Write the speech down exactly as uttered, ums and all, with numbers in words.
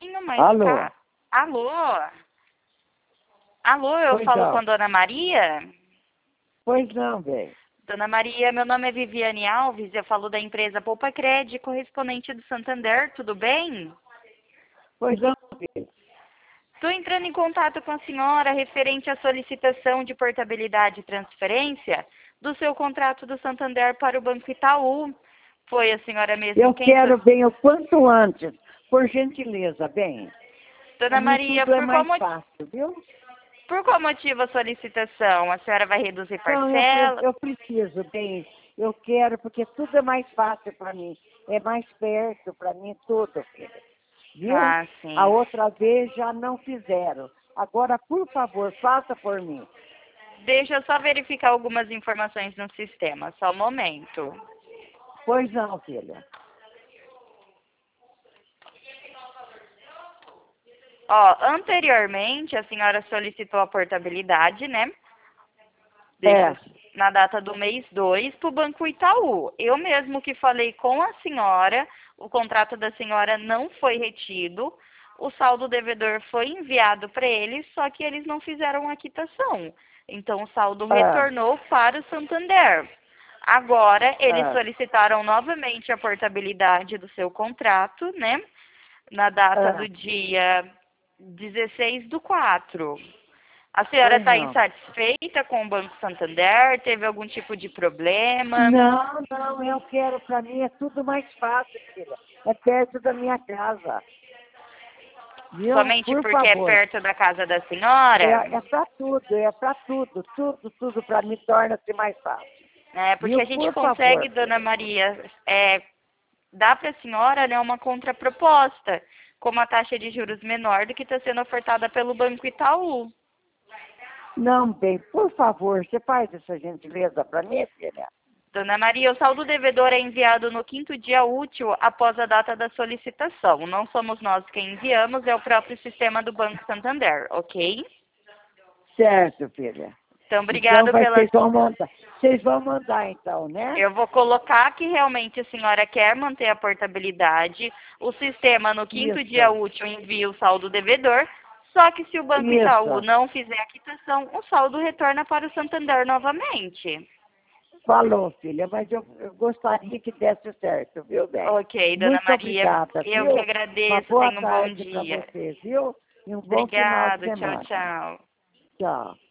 mas Alô? tá... Alô? Alô, eu Pois falo não. com a Dona Maria? Pois não, velho. Dona Maria, meu nome é Viviane Alves, eu falo da empresa Poupa Cred, correspondente do Santander, tudo bem? Pois não, filho. Estou entrando em contato com a senhora referente à solicitação de portabilidade e transferência do seu contrato do Santander para o Banco Itaú. Foi a senhora mesmo Eu quem... quero so- bem o quanto antes, por gentileza, bem. Pra Dona mim Maria, tudo é por qual, mais mo- fácil, viu? por qual motivo a solicitação? A senhora vai reduzir Não, eu, pre- parcela? eu preciso, bem. Eu quero, porque tudo é mais fácil para mim. É mais perto para mim tudo, filho. Viu? Ah, A sim. outra vez já não fizeram. Agora, por favor, faça por mim. Deixa eu só verificar algumas informações no sistema, só um momento. Pois não, filha. Ó, anteriormente a senhora solicitou a portabilidade, né? É. Deixa eu- na data do mês dois para o Banco Itaú. Eu mesmo que falei com a senhora, o contrato da senhora não foi retido, o saldo devedor foi enviado para eles, só que eles não fizeram a quitação. Então o saldo Ah, retornou para o Santander. Agora eles ah, solicitaram novamente a portabilidade do seu contrato, né? Na data ah. do dia dezesseis do quatro. A senhora Pois está não. insatisfeita com o Banco Santander? Teve algum tipo de problema? Não, não, eu quero, para mim é tudo mais fácil, filha. É perto da minha casa. Viu? Somente Por porque é favor. perto da casa da senhora? É, é para tudo, é para tudo. Tudo, tudo para mim torna-se mais fácil. É, porque Viu? a gente Por favor, consegue, Dona filha. Maria, é, dar para a senhora, né, uma contraproposta, com uma taxa de juros menor do que está sendo ofertada pelo Banco Itaú. Não, bem, por favor, você faz essa gentileza para mim, filha? Dona Maria, o saldo devedor é enviado no quinto dia útil após a data da solicitação. Não somos nós quem enviamos, é o próprio sistema do Banco Santander, ok? Certo, filha. Então, Então obrigado vai, pela... vocês vão mandar. Vocês vão mandar então, né? Eu vou colocar que realmente a senhora quer manter a portabilidade. O sistema, no quinto dia Isso, útil, envia o saldo devedor. Só que se o Banco Itaú isso. não fizer a quitação, o saldo retorna para o Santander novamente. Falou, filha, mas eu, eu gostaria que desse certo, viu, bem? Ok, Dona Muito Maria, obrigada, eu que viu? Uma agradeço. boa Tenha um bom tarde para dia. você, viu? E um bom final de Obrigado. Tchau, semana. tchau. Tchau.